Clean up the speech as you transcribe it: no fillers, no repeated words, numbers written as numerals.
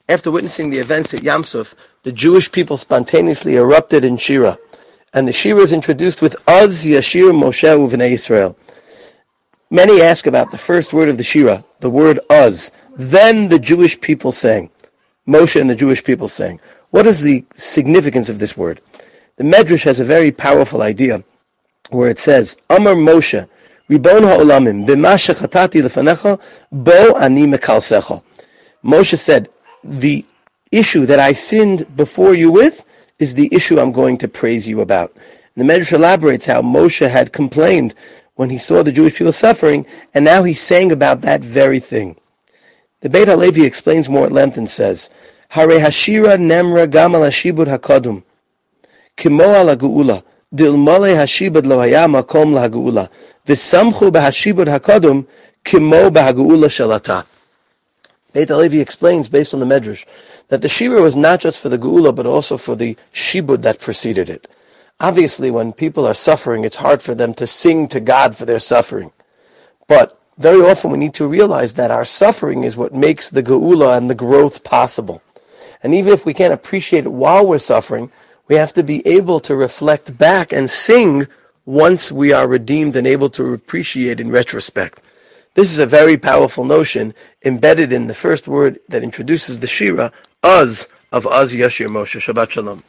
After witnessing the events at Yam Suf, the Jewish people spontaneously erupted in Shira, and the Shira is introduced with Az Yashir Moshe Uvnei Israel. Many ask about the first word of the Shira, the word Az. Then the Jewish people sang. Moshe and the Jewish people sang. What is the significance of this word? The Medrash has a very powerful idea where it says, Amar Moshe, Ribon ha'olamim, b'ma shechatati lefanecha, bo ani mekalsecha. Moshe said, the issue that I sinned before you with is the issue I'm going to praise you about. And the Medrash elaborates how Moshe had complained when he saw the Jewish people suffering, and now he sang about that very thing. The Beit HaLevi explains more at length and says, Hare hashira nemra gam al hashibud hakadum, kimo al hageula, dilmale hashibud lo haya makom lahageula, v'samchu behashibud hakadum, kimo behageula shalata. Beit HaLevi explains, based on the Medrash, that the Shira was not just for the Geula, but also for the Shibud that preceded it. Obviously, when people are suffering, it's hard for them to sing to God for their suffering. But very often we need to realize that our suffering is what makes the Geula and the growth possible. And even if we can't appreciate it while we're suffering, we have to be able to reflect back and sing once we are redeemed and able to appreciate in retrospect. This is a very powerful notion embedded in the first word that introduces the Shira, Az, of Az Yashir Moshe. Shabbat Shalom.